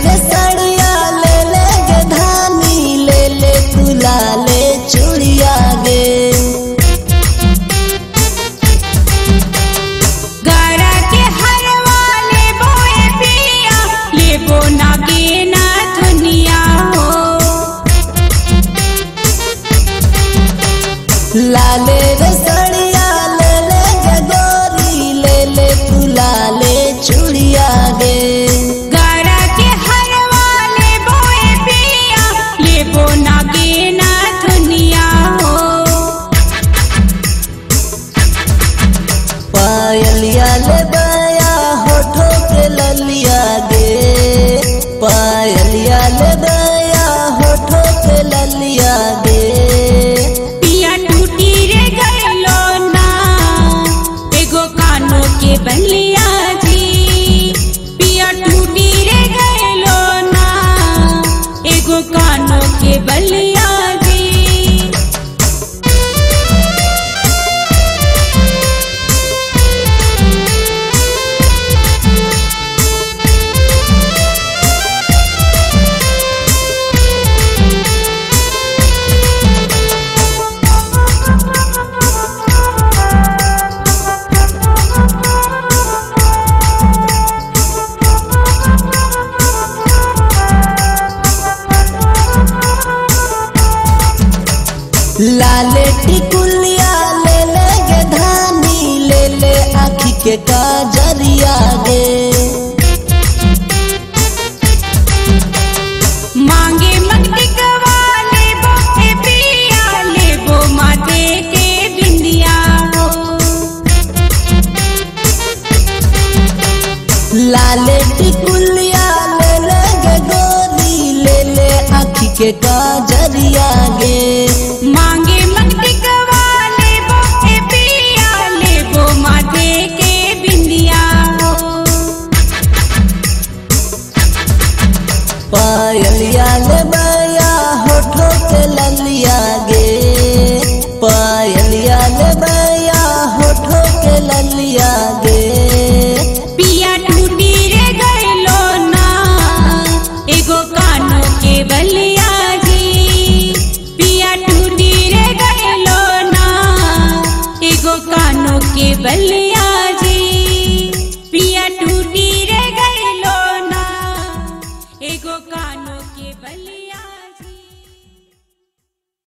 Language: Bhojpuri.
रे सड़िया ले ले गे धानी ले ले तू लाले चूड़िया गे गारा के हरवा लेबो ए पिया लेबो नागे ना धुनिया हो लाले रे सड़िया ले ले गे गोरी ले ले तू लाले चूड़िया गे गारा के हरवा लेबो ए पिया लेबो नागे ना धुनिया हो पायलिया ले बया होठों के ललिया गे पायलिया ले बया होठों के ललिया गे पिया टूटी रे गइलो ना एगो कानो के बलिया जी पिया टूटी रे गइलो ना एगो कानो के बलिया जी लाले टिकुलिया ले ले गे धानी ले ले आँखी के काजरिया गे मांगे मगटिकवा लेबो ए पिया लेबो माथे के बिंदिया हो लाले टिकुलिया ले ले गे गोरी ले ले आँखी के काजरिया गे मांगे मगटिकवा लेबो ए पिया लेबो माथे के बिंदिया हो पायलिया ले